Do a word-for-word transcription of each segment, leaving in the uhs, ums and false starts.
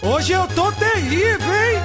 Hoje eu tô terrível, hein?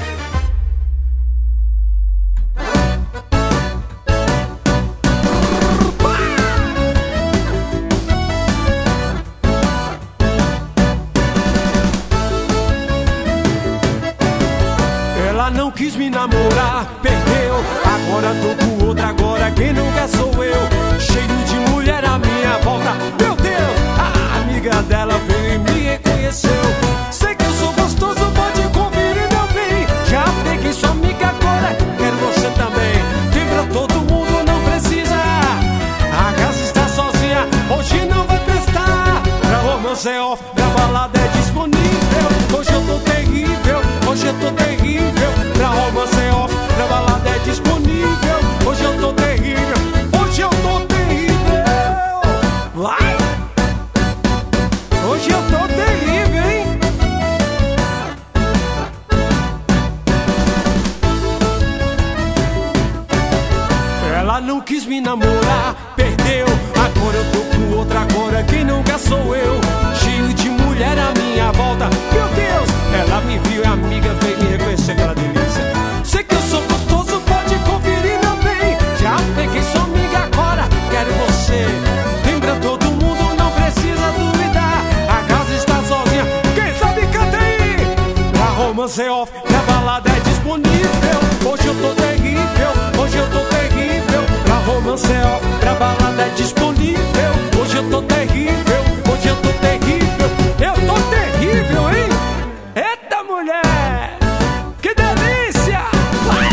Ela não quis me namorar, perdeu. Agora tô com outra, agora quem não quer sou eu. Cheio de mulher à minha volta. Meu Deus, a amiga dela veio e me reconheceu. Sei que eu sou gostoso, pode conferir, meu bem. Já peguei sua amiga, agora quero você também. Tem pra todo mundo, não precisa. A casa está sozinha, hoje não vai prestar. Pra romance é off, pra balada é disponível. Hoje eu tô terrível, hoje eu tô terrível. Pra romance é off, pra balada é disponível. Hoje eu tô terrível, hoje eu tô terrível. Vai! Hoje eu tô terrível, hein? Ela não quis me namorar, perdeu. Agora eu tô com outra, agora quem não quer sou eu. Cheio de mulher à minha volta. Meu Deus, ela me viu e a amiga veio me reconhecer, aquela delícia. Sei que eu sou gostoso, pode conferir, meu bem. Já peguei sua amiga, agora quero você. Lembra todo mundo, não precisa duvidar. A casa está sozinha, quem sabe canta aí. Pra romance é off, pra balada é disponível. Hoje eu tô terrível, hoje eu tô terrível. Pra romance é off, pra balada é disponível. Hoje eu tô terrível, hoje eu tô terrível. Eu tô terrível, hein? Eita mulher, que delícia! Vai!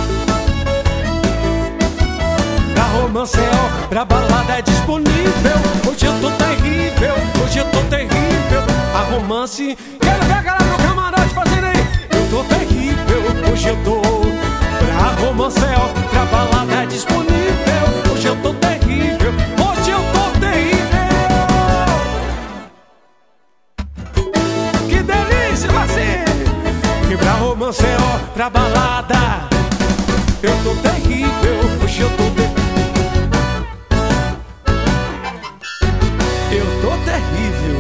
Pra romance é off, pra balada é disponível. Hoje eu tô terrível, hoje eu tô terrível. A romance, quero ver a galera do camarote fazendo aí. Eu tô terrível, hoje eu tô. Pra romance é off, pra balada é disponível. Hoje eu tô terrível, hoje eu tô terrível. Que delícia, Marcinho! E pra romance é off, pra balada eu tô terrível, hoje eu tô terrível. Eu tô terrível.